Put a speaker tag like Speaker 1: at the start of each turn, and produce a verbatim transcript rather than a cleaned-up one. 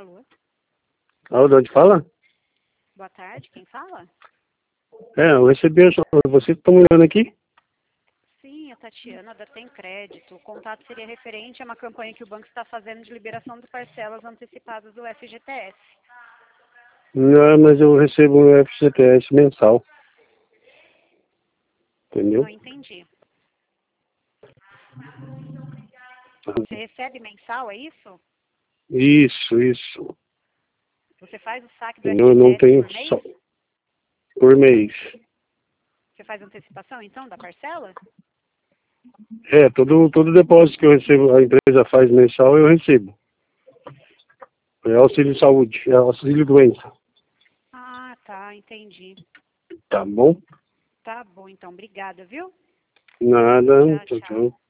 Speaker 1: Alô?
Speaker 2: Alô, de onde fala?
Speaker 1: Boa tarde, quem fala?
Speaker 2: É, eu recebi a sua... Vocês estão me olhando aqui?
Speaker 1: Sim, a Tatiana da Tem Crédito. O contato seria referente a uma campanha que o banco está fazendo de liberação de parcelas antecipadas do F G T S.
Speaker 2: Não, mas eu recebo um F G T S mensal. Entendeu?
Speaker 1: Não entendi. Você recebe mensal, é isso?
Speaker 2: Isso, isso.
Speaker 1: Você faz o saque do
Speaker 2: Entendeu? Eu não
Speaker 1: F G T S
Speaker 2: tenho
Speaker 1: por mês?
Speaker 2: só por mês.
Speaker 1: Você faz antecipação, então, da parcela?
Speaker 2: É, todo, todo depósito que eu recebo, a empresa faz mensal, eu recebo. É auxílio saúde, é auxílio doença.
Speaker 1: Ah, tá, entendi.
Speaker 2: Tá bom?
Speaker 1: Tá bom, então. Obrigada, viu?
Speaker 2: Nada,
Speaker 1: Tchau,
Speaker 2: tchau,
Speaker 1: tchau.
Speaker 2: tchau.